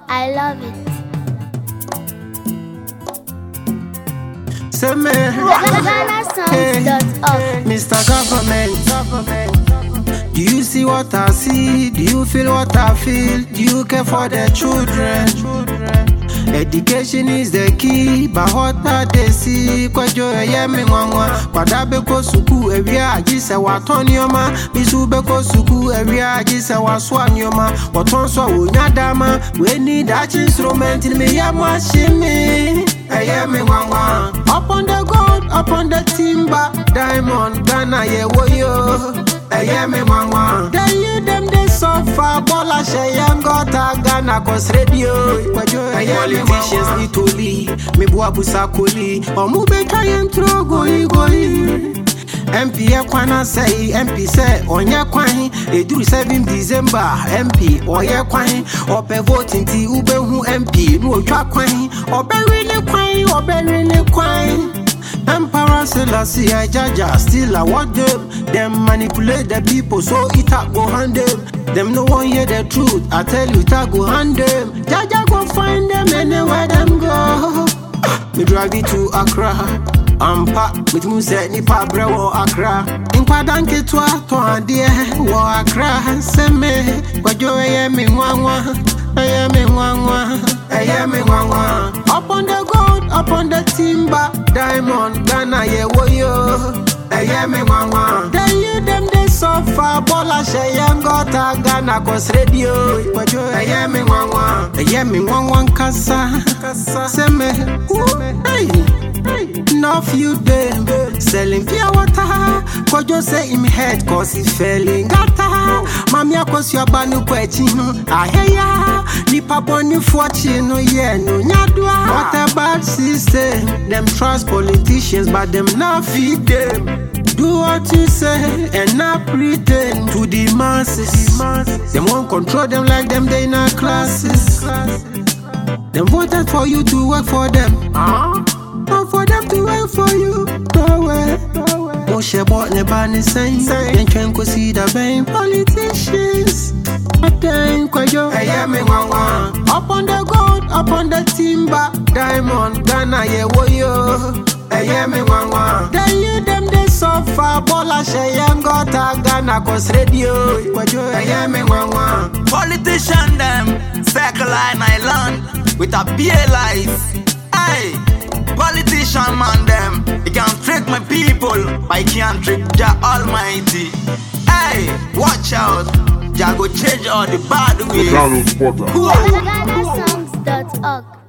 I love it. Say me, GhanaSongs.org. Mr. Government, do you see what I see? Do you feel what I feel? Do you care for the children? Education is the key, but what they see? Kwajo yemi mwanwa, kwadabe ko suku ewia agise watonioma, bisube ko suku ewia agise waswanioma, watonso onyadama, we need that instrument in me yamwa shimi. Yemi mwanwa, upon the gold, upon the timber, diamond, Ghana ye woyo. Yemi mwanwa, tell you them they suffer, bola sheyem gota Ghana cause radio. Politicians need to leave, me bua busakoli, omube kayen tro goyi. MP kwana say, MP say, onye kwahin, eduru 7 December, MP, oye kwahin, ope voting ti ube hu MP, no otwa kwahin, ope really kwahin. Emperor Selassie, I jaja, still I want them manipulate the people, so it a go hand them. Them no one hear the truth, I tell you it a go hand them. Jaja go find them anywhere them go. Me drive it to Accra, Ampa, with Muse Nipa Brewo Accra. In Padanke to Adie, wo Accra, Seme, Kwajo Yemi Mwanwa, Yemi Mwanwa. Upon the gold, upon the timber, diamond, Ghana ye woyo. Yemi Mwanwa. Tell you them they suffer, bola sheyem gota Ghana cause radio. Yemi Mwanwa kasa, Seme, hey. Enough you them selling pure water. Kojo say him head cause he failing gata. Mamia cause your banu kwechino. Aheya nipa boni fortune no yeah no nyadwa. What a bad system. Them trust politicians but them not feed them. Do what you say and not pretend to the masses. Them won't control them like them they in our classes. Them voted for you to work for them. Not for them to wait for you. No way. Moshe bought the band saying, then trying to see the vain politicians. But then, Kwajo, Yemi Mwanwa. Upon the gold, upon the timber, diamond, Ghana, ye woyo. Yemi Mwanwa. Tell you them they suffer, bola sheyem gota Ghana cause radio. Kwajo, Yemi Mwanwa. Politician them, circle line island with a beer life. Hey. Politician man them, they can trick my people, but he can't trick Jah Almighty. Hey, watch out, Jah go change all the bad ways. GhanaSongs.org.